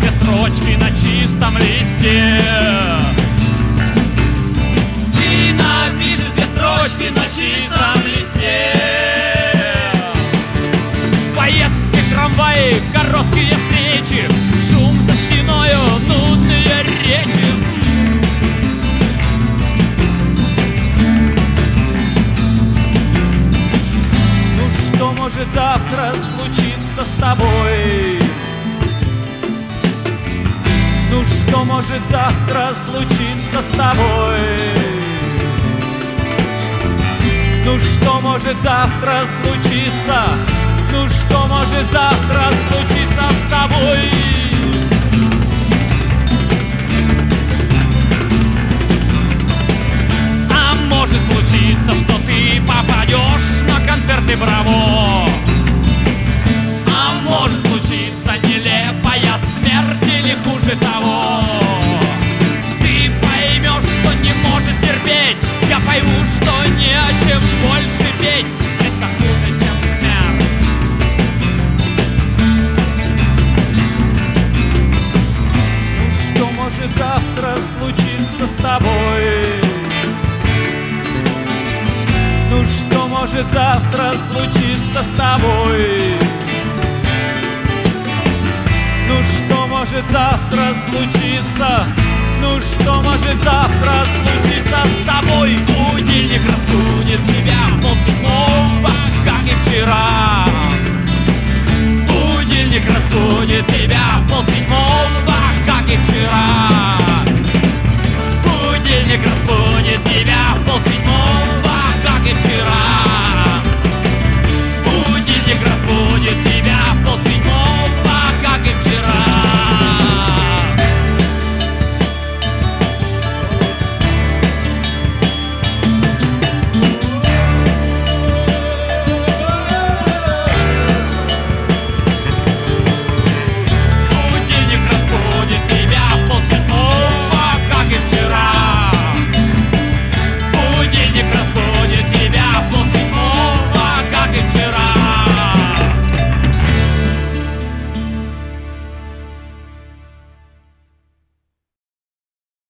две строчки на чистом листе. Ты напишешь две строчки на чистом листе. Поездки в трамвае, короткие встречи, шум за стеною, нудные речи. Ну что может завтра случиться с тобой? Ну что может завтра случиться с тобой? Ну что может завтра случиться? Ну что может завтра случиться с тобой? А может случиться, что ты попадешь на концерты Браво. А может случиться нелепая смерть или хуже того. Ты поймешь, что не можешь терпеть. Я пойму, что не о чем больше петь. Это хуже, чем смерть. Ну что может завтра случиться с тобой? Ну что может завтра случиться с тобой? Ну что может завтра случиться? Ну что может завтра случиться с тобой? Будильник разбудит тебя.